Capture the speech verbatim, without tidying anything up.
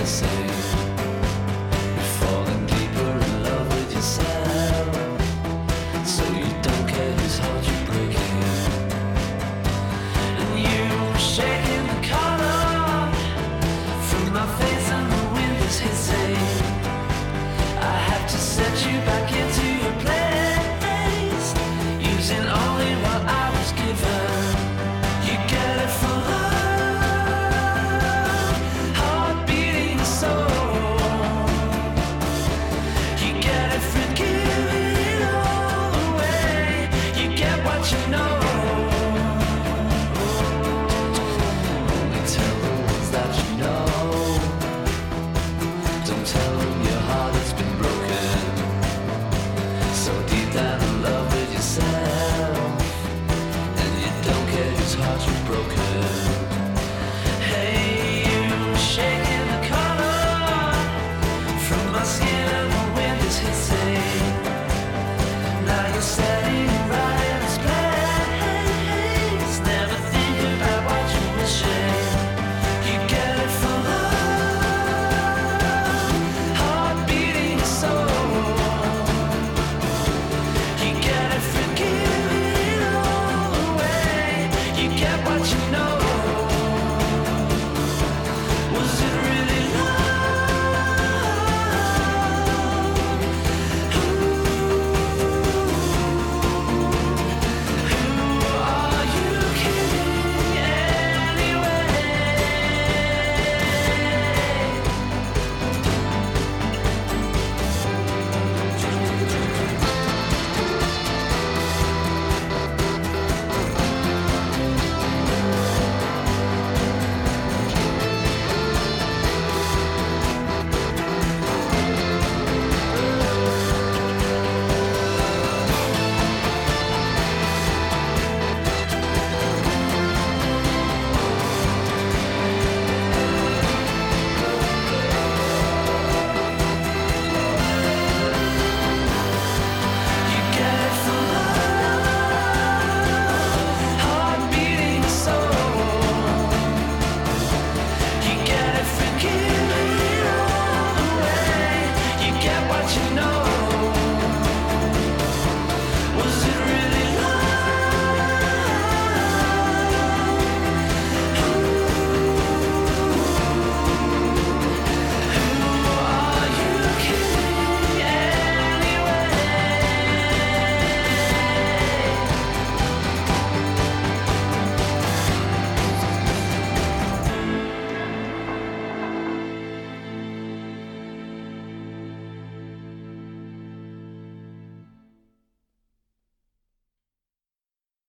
same. You're falling deeper in love with yourself, so you don't care whose heart you're breaking. And you shaking the color from my face and the wind is hissing. I have to set you